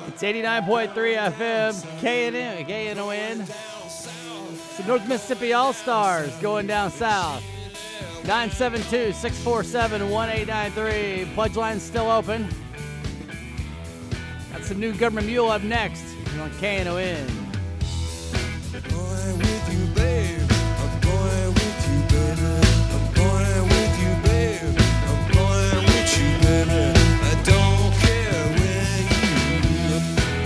It's 89.3 FM, KNON. It's the North Mississippi All-Stars going down south. 972-647-1893. Pledge line's still open. Got some new Government Mule up next on KNON. Going with you, babe. I'm going with you, baby. I'm going with you, babe. I'm going with you, baby. I don't care where you live.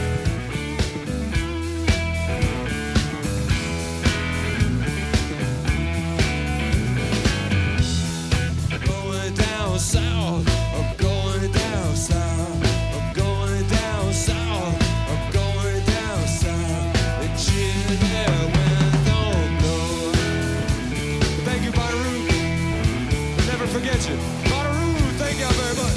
I'm going down south. I'm going down south. I'm going down south. I'm going down south. And chill there when don't go. Thank you, Bonnaroo. Never forget you. Bonnaroo, thank you very much.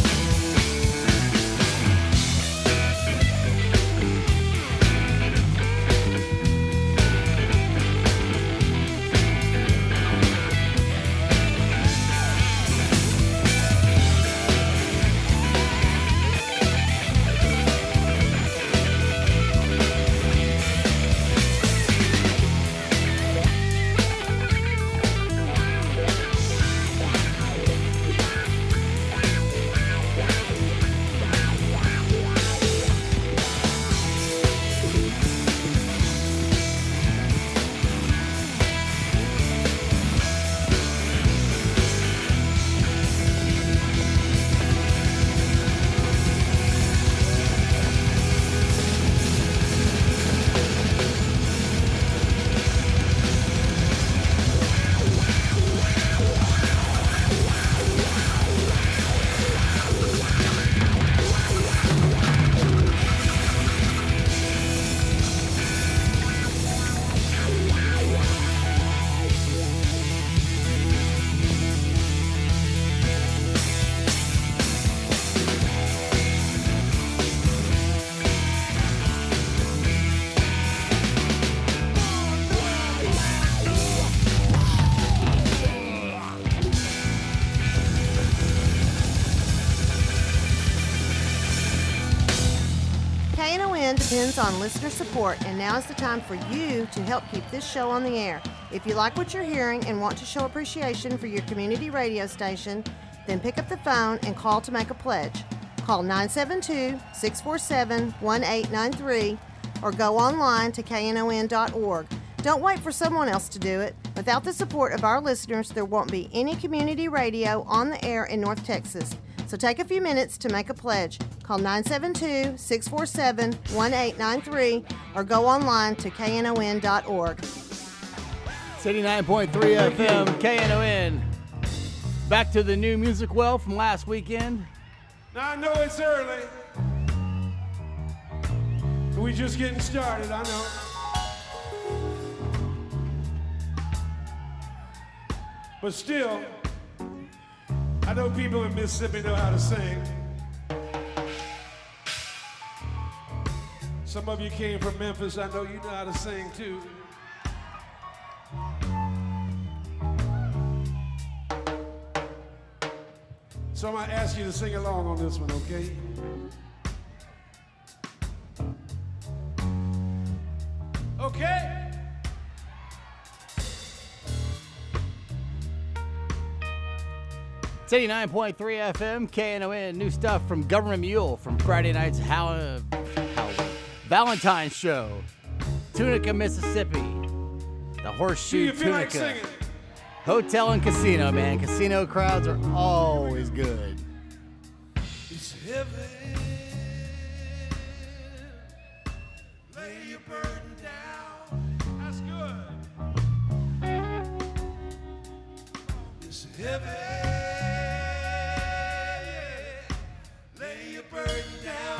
KNON depends on listener support, and now is the time for you to help keep this show on the air. If you like what you're hearing and want to show appreciation for your community radio station, then pick up the phone and call to make a pledge. Call 972-647-1893 or go online to knon.org. Don't wait for someone else to do it. Without the support of our listeners, there won't be any community radio on the air in North Texas. So take a few minutes to make a pledge. Call 972-647-1893 or go online to knon.org. It's 89.3 FM, KNON. Back to the new music well from last weekend. Now I know it's early. We just getting started, I know. But still, I know people in Mississippi know how to sing. Some of you came from Memphis. I know you know how to sing too. So I'm gonna ask you to sing along on this one, okay? Okay. It's 89.3 FM, KNON. New stuff from Government Mule from Friday night's Valentine's show. Tunica, Mississippi. The Horseshoe Do you feel like Tunica. singing? Hotel and casino, man. Casino crowds are always good. It's heavy. Lay your burden down. That's good. It's heavy. Lay your burden down.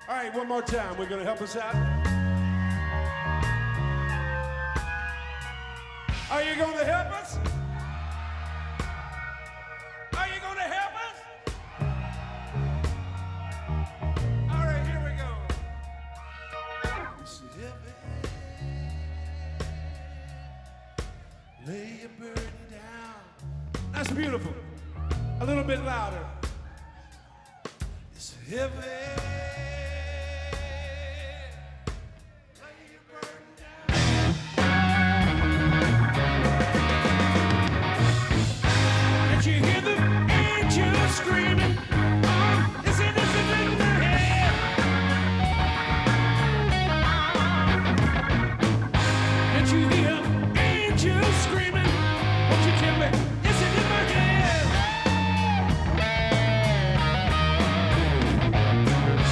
All right, one more time. We're going to help us out. Are you going to help us? Are you going to help us? All right, here we go. Lay your burden down. That's beautiful. A little bit louder. It's heavy. You hear the angels screaming, oh, listen in my head. Can't you hear angels screaming? Won't you tell me, listen in my head.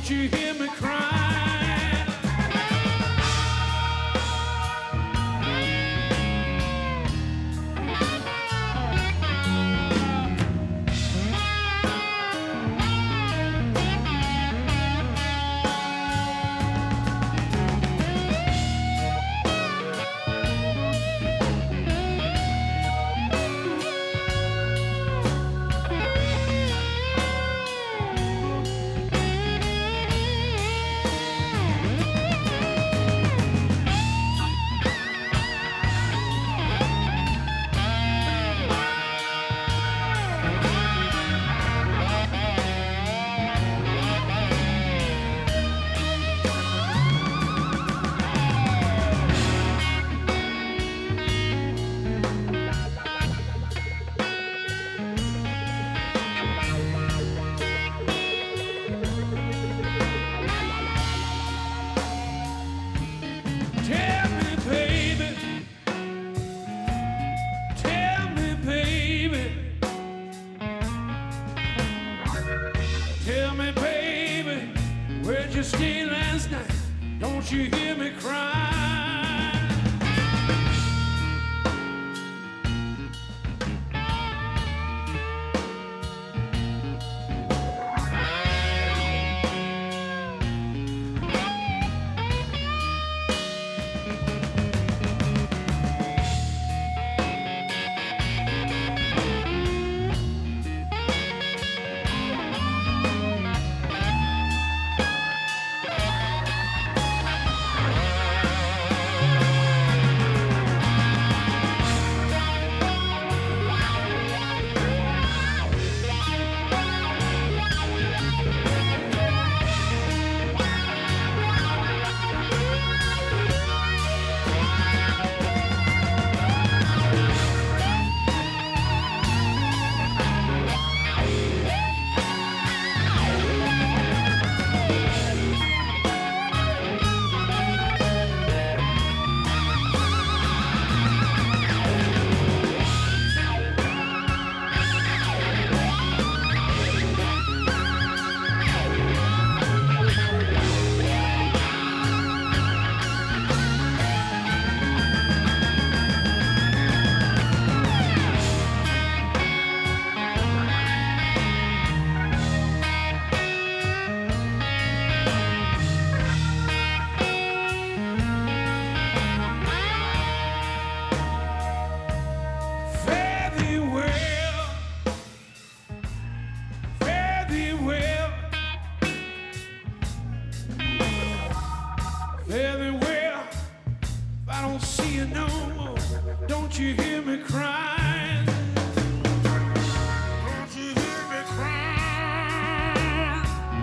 Don't you hear me crying? Tell me, baby, where'd you stay last night? Don't you hear me crying? Very well, if I don't see you no more, don't you hear me crying? Don't you hear me crying?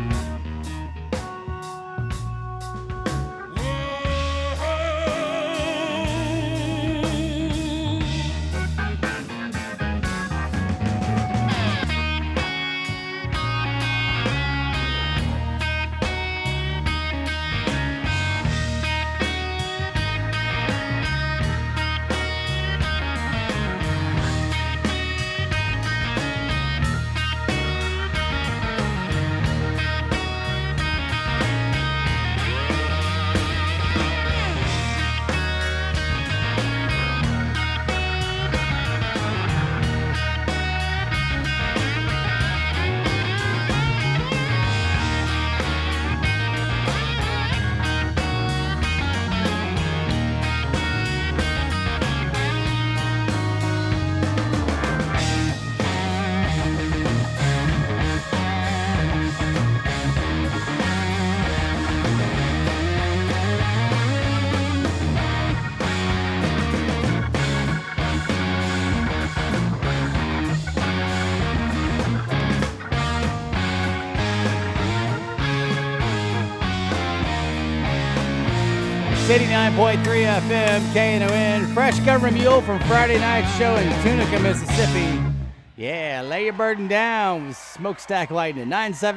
It's 89.3 FM, KNON. Fresh Government Mule from Friday night's show in Tunica, Mississippi. Yeah, lay your burden down with Smokestack Lightning.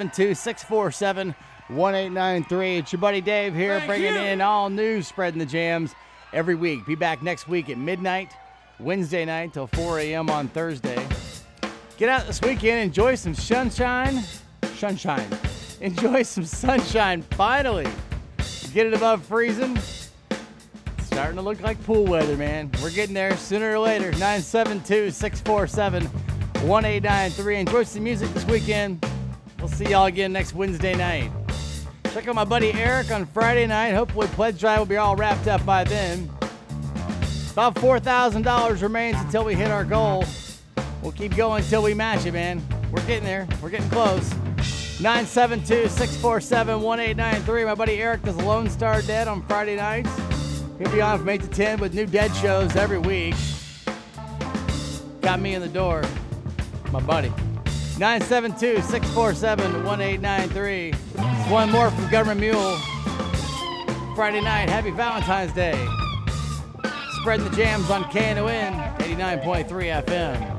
972-647-1893. It's your buddy Dave here, bringing in all news, spreading the jams every week. Be back next week at midnight, Wednesday night till 4 a.m. on Thursday. Get out this weekend, enjoy some sunshine. Enjoy some sunshine, finally. Get it above freezing. It's starting to look like pool weather, man. We're getting there sooner or later. 972-647-1893. Enjoy some music this weekend. We'll see y'all again next Wednesday night. Check out my buddy Eric on Friday night. Hopefully Pledge Drive will be all wrapped up by then. About $4,000 remains until we hit our goal. We'll keep going until we match it, man. We're getting there. We're getting close. 972-647-1893. My buddy Eric does Lone Star Dead on Friday nights. He'll be on from 8 to 10 with new Dead shows every week. Got me in the door. My buddy. 972-647-1893. It's one more from Government Mule. Friday night. Happy Valentine's Day. Spreading the jams on KNON 89.3 FM.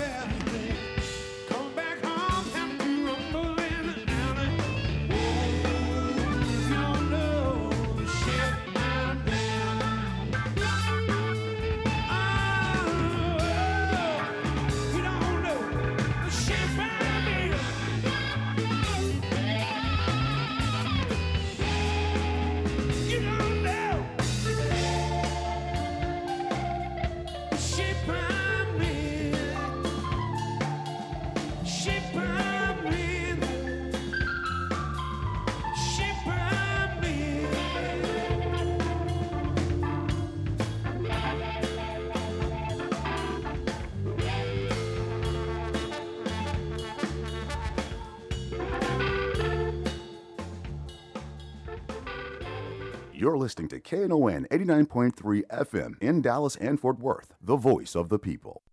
birthday. Come back home and rumble in the alley. Oh, you don't know the shit I'm in. Oh, you don't know the shit I'm in. You don't know the shit I'm in. Shit I'm in. Shit I'm in. You're listening to KNON 89.3 FM in Dallas and Fort Worth, the voice of the people.